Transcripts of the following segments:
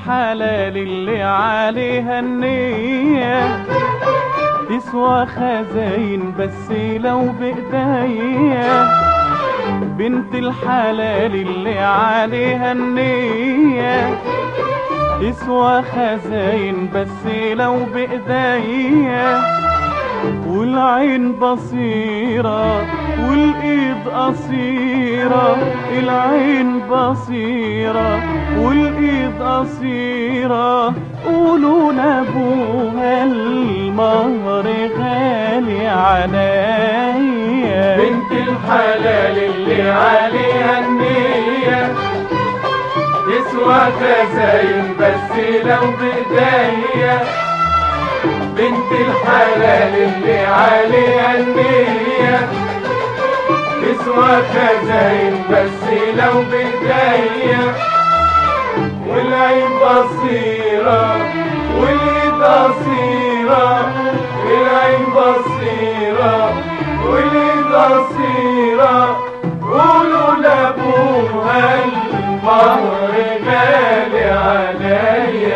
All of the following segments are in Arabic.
الحلال اللي عليها النية تسوى خزاين بس لو بإيديا. بنت الحلال اللي عليها النية تسوى خزاين بس لو بإيديا. والعين بصيرة والايد قصيرة، العين بصيرة والايد قصيرة. قولوا لابوها المهر غالي عليا. بنت الحلال اللي عليها النية تسوى خزاين بس لو بإيديا. بنت الحلال اللي عليها النية تسوى خزاين بس لو بإيديا. والعين بصيرة والايد قصيرة، العين بصيرة والايد قصيرة. قولوا لابوها المهر غالي عليا.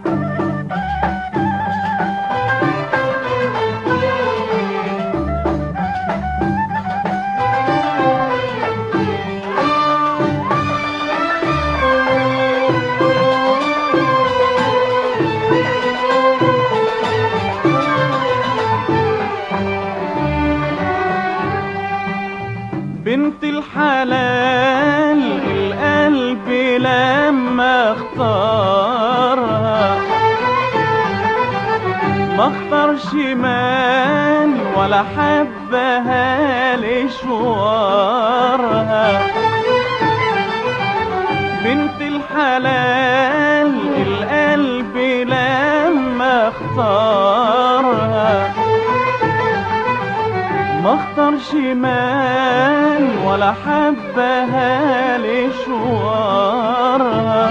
بنت الحلال القلب لما اختارها ما اختارش مال ولا حبها لشوارها. بنت الحلال القلب لما اختارها ما اختارش مال ولا حبها لشوارها.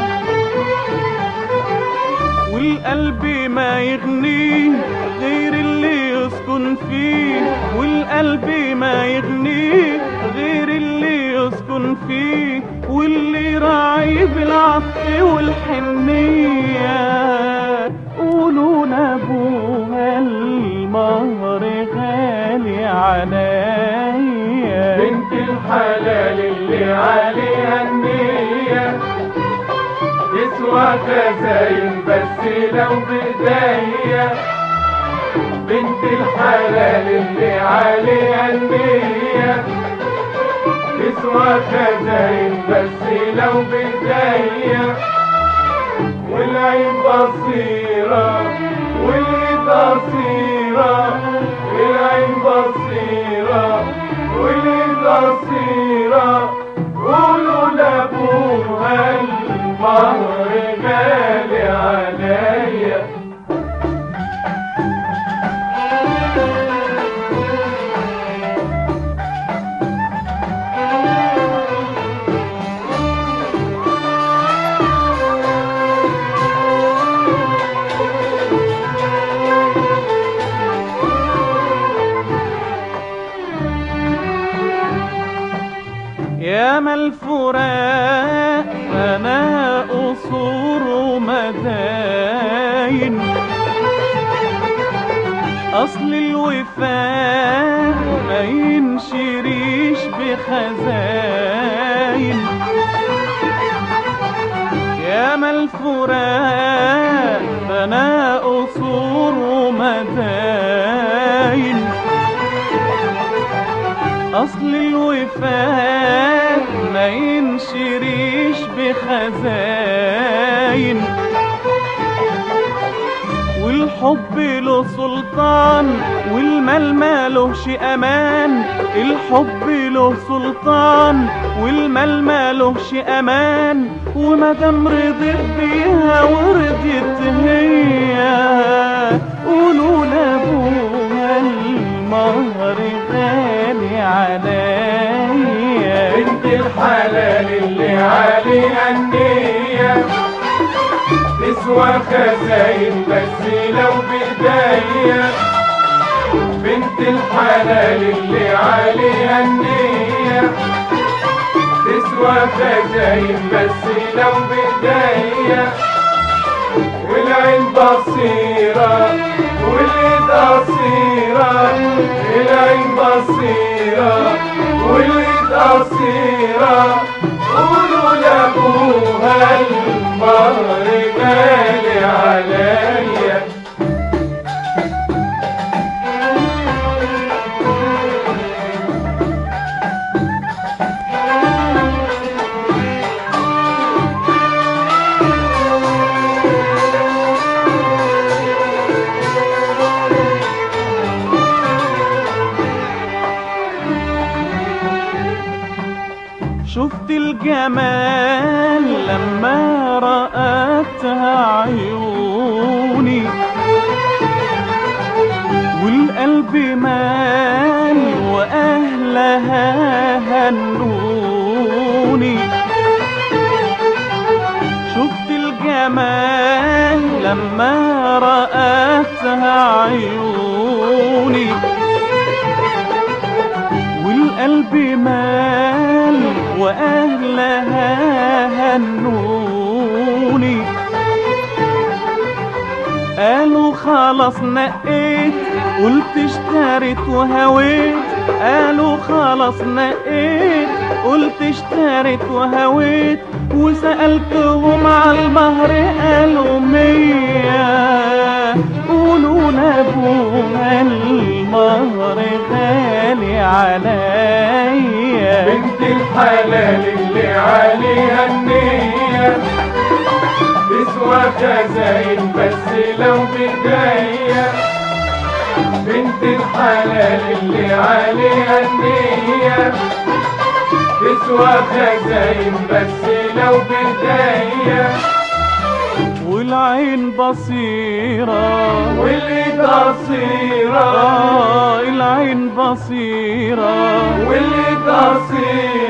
والقلب ما يغنيه غير اللي يسكن فيه، والقلب ما يغنيه غير اللي يسكن فيه. واللي راعي بالعطف والحنية قولوا لابوها المهر غالي عليا. بنت الحلال اللي عليها النية تسوى خزاين بس لو بإيديا. بنت الحلال اللي عليها النية تسوى خزاين بس لو بإيديا. والعين بصيرة والايد قصيرة، العين بصيرة والايد قصيرة. قولوا لابوها المهر غالي عليا. ياما الفراق أنا قصور ومداين، أصل الوفاء ما ينشريش بخزاين. ياما الفراق أنا قصور ومداين، أصل الوفاء ما ينشريش بخزاين. والحب له سلطان والمال مالهش أمان، الحب له سلطان والمال مالهش أمان. ومادام رضيت بيها ورضيت هي قولوا لابوها المهر غالي عليا. بنت الحلال اللي عليها النية تسوى خزاين بس لو بإيديا. بنت الحلال اللي عليها النية تسوى خزاين بس لو بإيديا. العين بصيرة والإيد قصيرة، العين بصيرة والإيد قصيرة، قولوا لأبوها المهر غالي عليا. شفت الجمال لما رأتها عيوني، والقلب مال وأهلها هنوني. شفت الجمال لما رأتها عيوني، والقلب مال وأهلها هنوني. قالوا خلاص نقيت، قلت اشتريت وهويت. قالوا خلاص نقيت، قلت اشتريت وهويت. وسألتهم على المهر قالوا 100. قولوا لأبوها المهر غالي عليا. بنت الحلال اللي عليها النية تسوى خزاين بس لو بداية. بنت الحلال اللي عليها النية تسوى خزاين بس لو بداية. والعين بصيرة والإيد قصيرة، العين بصيرة والإيد قصيرة،